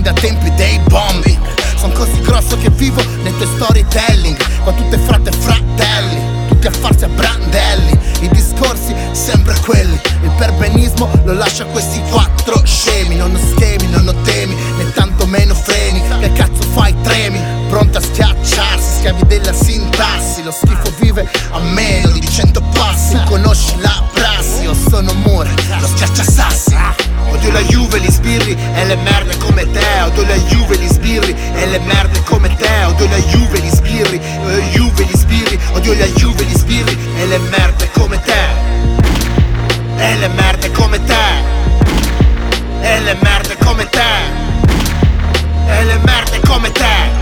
fin da tempi dei bombing. Son così grosso che vivo nei tuoi storytelling, con tutte frate e fratelli, tutti a farsi a brandelli. I discorsi sempre quelli, il perbenismo lo lascio a questi quattro scemi. Non ho schemi, non ho temi, né tanto meno freni. Che cazzo fai, tremi? Pronti a schiacciarsi, schiavi della sintassi. Lo schifo vive a meno di 100 passi. Tu conosci la prassi, io sono Mure, lo schiacciasassi. Odio la Juve, gli sbirri e le merde come te. Odio la Juve, gli sbirri e le merde come te. Odio la Juve, gli sbirri, Juve, gli sbirri. Odio la Juve, gli sbirri e le merde come te. E le merde come te. E le merde come te. E le merde come te.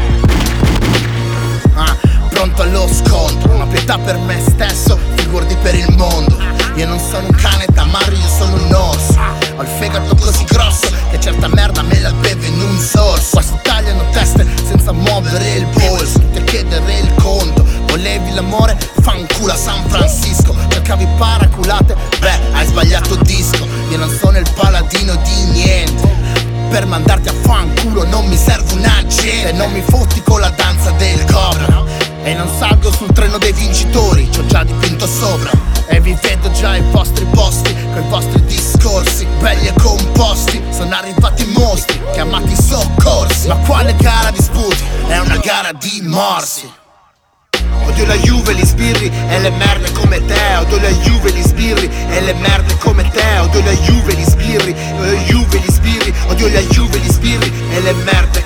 Pronto allo scontro, ma pietà per me stesso, figurati per il mondo. Io non sono un cane tamarro, io sono un orso. Ho il fegato così grosso che certa merda me la bevo in un sorso. Qua si tagliano teste senza muovere il polso, tutti a chiedere il conto. Volevi l'amore? Fanculo a San Francisco. Cercavi paraculate? Beh, hai sbagliato disco. Io non sono il paladino di niente, per mandarti a fanculo non mi serve un agente. Non mi fotti con la danza del cobra, e non salgo sul treno dei vincitori, c'ho già dipinto sopra. E vi vedo già ai vostri posti, coi vostri discorsi belli e composti. Sono arrivati mostri, chiamati soccorsi. Ma quale gara di sputi? È una gara di morsi. Odio la Juve, gli sbirri e le merde come te. Odio la Juve, gli sbirri e le merde come te. Odio la Juve, gli sbirri, Juve, gli sbirri. Odio la Juve, gli sbirri e le merde